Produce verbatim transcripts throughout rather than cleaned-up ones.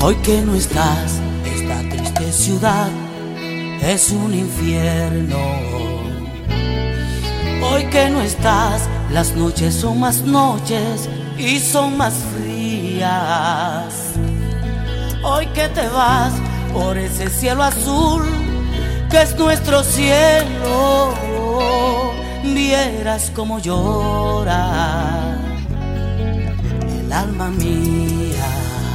Hoy que no estás, esta triste ciudad es un infierno. Hoy que no estás, las noches son más noches y son más frías. Hoy que te vas por ese cielo azul que es nuestro cielo, vieras como llora el alma mía.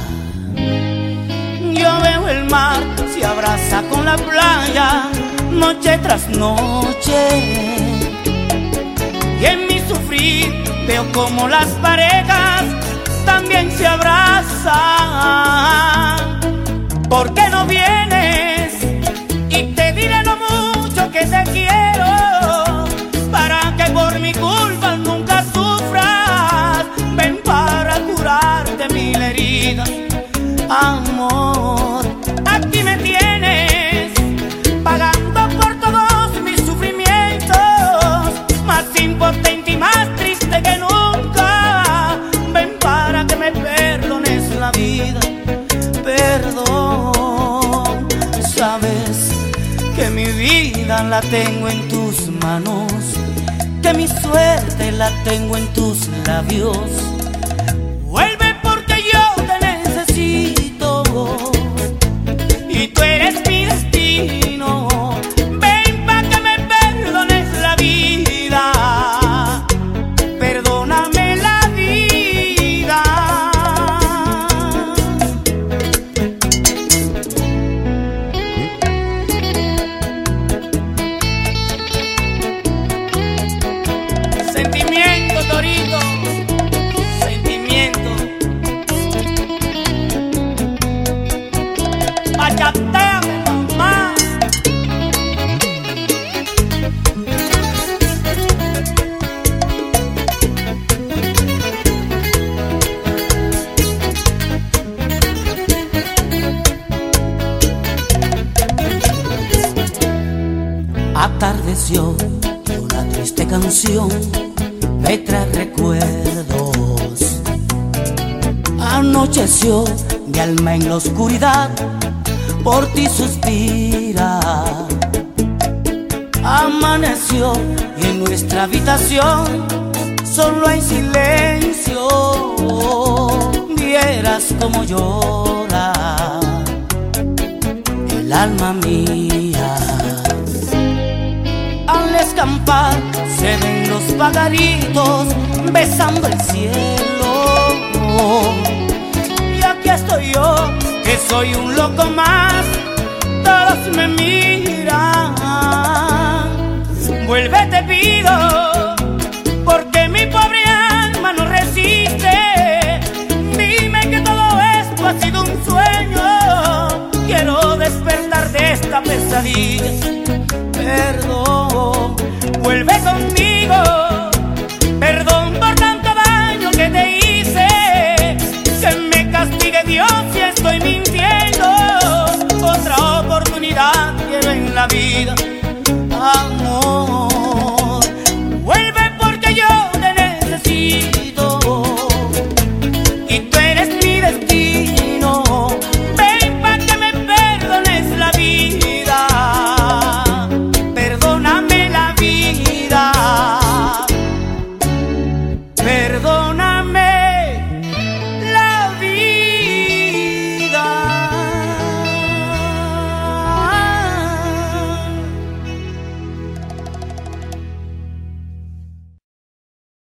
Yo veo el mar, se abraza con la playa, noche tras noche. Y en mi sufrir veo como las parejas también se abrazan. ¿Por qué no vienes? Y te diré lo mucho que te quiero, para que por mi culpa nunca sufras. Ven para curarte mil heridas, amor. Aquí me tienes, pagando por todos mis sufrimientos, más impotente y más triste que nunca. Ven para que me perdones la vida. Perdón, sabes que mi vida la tengo en tus manos, que mi suerte la tengo en tus labios. Vuelve porque yo te necesito y tú eres mi destino. Ven pa' que me perdones la vida, perdóname la vida. Sentimiento, Torito, sentimiento. Bachateame, mamá. Atardeció, una triste canción me trae recuerdos. Anocheció, mi alma en la oscuridad por ti suspira. Amaneció y en nuestra habitación solo hay silencio. Vieras como llora el alma mía. Al escampar se ven los pajaritos besando el cielo. Y aquí estoy yo, que soy un loco más, todos me miran. Vuelve te pido, porque mi pobre alma no resiste. Dime que todo esto ha sido un sueño, quiero despertar de esta pesadilla. Perdón, vuelve conmigo, perdón por tanto daño que te hice. Que me castigue Dios si estoy mintiendo, otra oportunidad quiero en la vida.